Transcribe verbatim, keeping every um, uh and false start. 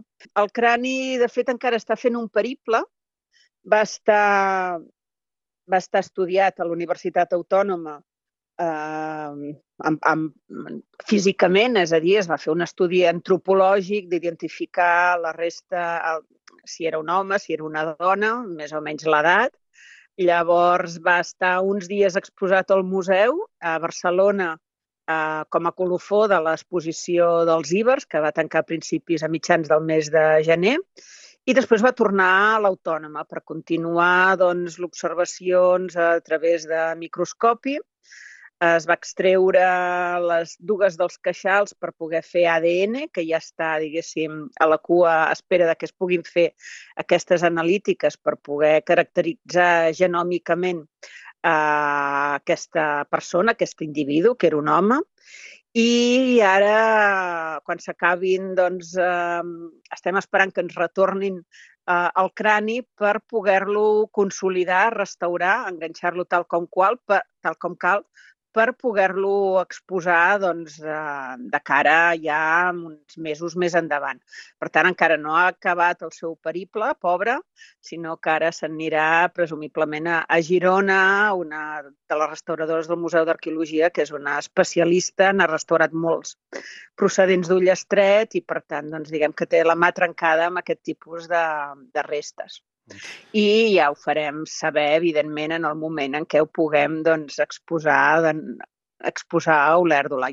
El crani, de fet, encara està fent un periple. Va estar, va estar estudiat a la Universitat Autònoma eh, amb, amb, físicament, és a dir, es va fer un estudi antropològic d'identificar la resta, el, si era un home, si era una dona, més o menys l'edat. Llavors va estar uns dies exposat al museu a Barcelona eh, com a colofó de l'exposició dels Ibers, que va tancar a principis a mitjans del mes de gener, i després va tornar a l'Autònoma per continuar doncs, l'observacions a través de microscopi. Es va extreure les dugues dels queixals per poder fer A D N, que ja està, diguéssim, a la cua a espera de que es puguin fer aquestes analítiques per poder caracteritzar genòmicament eh, aquesta persona, aquest individu, que era un home. I ara, quan s'acabin, doncs, eh, estem esperant que ens retornin eh, el crani per poder-lo consolidar, restaurar, enganxar-lo tal com, qual, per, tal com cal, per poder-lo exposar doncs, eh, de cara ja uns mesos més endavant. Per tant, encara no ha acabat el seu periple, pobre, sinó que ara s'anirà presumiblement a, a Girona, una de les restauradores del Museu d'Arqueologia, que és una especialista, n'ha restaurat molts procedents d'Ullastret i, per tant, doncs, diguem que té la mà trencada amb aquest tipus de, de restes. I ja ho farem saber, evidentment, en el moment en què ho puguem doncs, exposar, exposar a Olèrdola.